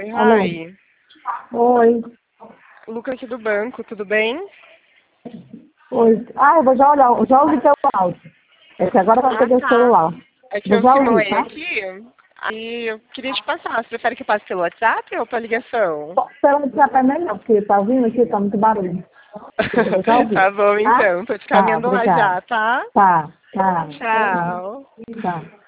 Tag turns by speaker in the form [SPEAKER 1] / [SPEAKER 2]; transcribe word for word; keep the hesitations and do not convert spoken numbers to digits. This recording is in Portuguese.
[SPEAKER 1] Oi,
[SPEAKER 2] Alô?
[SPEAKER 1] Rai.
[SPEAKER 2] Oi.
[SPEAKER 1] Lucas aqui do banco, tudo bem?
[SPEAKER 2] Oi. Ah, eu vou já olhar, eu já ouvi teu áudio. É que agora vai
[SPEAKER 1] Ah,
[SPEAKER 2] pegar o
[SPEAKER 1] tá.
[SPEAKER 2] celular.
[SPEAKER 1] É que
[SPEAKER 2] Vou
[SPEAKER 1] eu
[SPEAKER 2] já ouvir,
[SPEAKER 1] simulei
[SPEAKER 2] tá?
[SPEAKER 1] aqui, aí eu queria te passar. Você prefere que eu passe pelo WhatsApp ou pela ligação?
[SPEAKER 2] Pô, pelo WhatsApp é melhor, porque tá ouvindo aqui, tá muito barulho. Eu vou já ouvir.
[SPEAKER 1] Tá bom,
[SPEAKER 2] Tá?
[SPEAKER 1] então. Tô te
[SPEAKER 2] Tá,
[SPEAKER 1] caminhando lá
[SPEAKER 2] obrigada.
[SPEAKER 1] já, tá?
[SPEAKER 2] Tá, tá.
[SPEAKER 1] Tchau.
[SPEAKER 2] Tá.